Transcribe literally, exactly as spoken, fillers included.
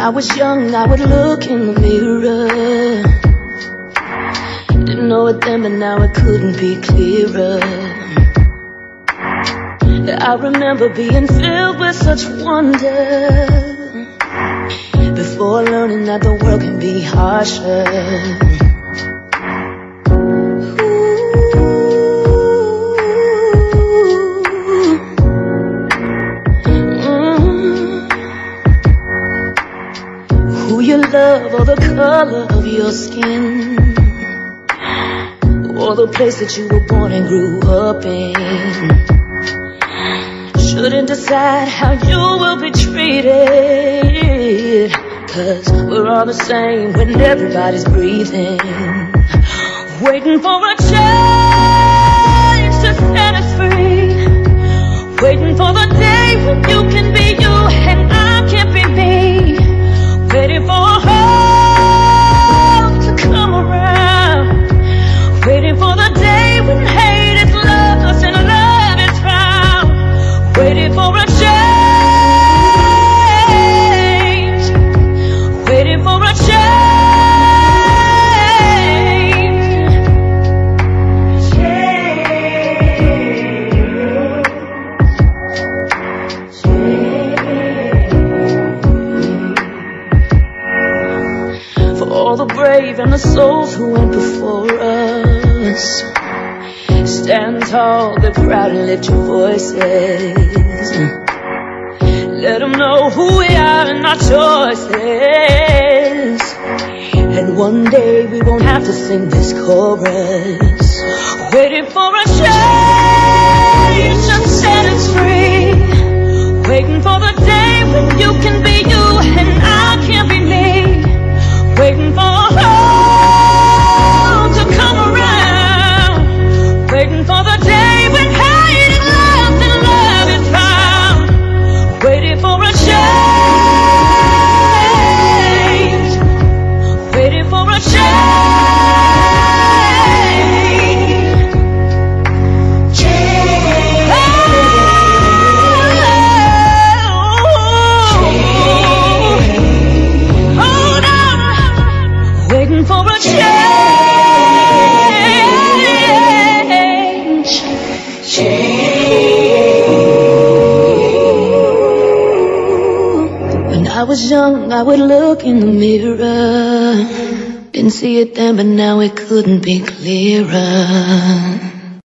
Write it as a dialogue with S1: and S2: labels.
S1: I was young, I would look in the mirror. Didn't know it then, but now it couldn't be clearer. I remember being filled with such wonder, before learning that the world can be harsher. Who you love, or the color of your skin, or the place that you were born and grew up in, shouldn't decide how you will be treated, 'cause we're all the same when everybody's breathing, waiting for a change to set us free, waiting for the day when you can be you and I can't be me, waiting for hope to come around, waiting for the day when hate is lost and love is found, waiting for a change, waiting for a change, for all the brave and the souls who went before us. Stand tall, be proud and lift your voices. Let them know who we are and our choices. And one day we won't have to sing this chorus, waiting for a change to set us free, waiting for the day when you can be you and I can't be me, waiting for hope to come around, waiting for the day when hate is lost and love is found, waiting for a change, waiting for a change, change, oh, hold on, waiting for a change. When I was young, I would look in the mirror. Didn't see it then, but now it couldn't be clearer.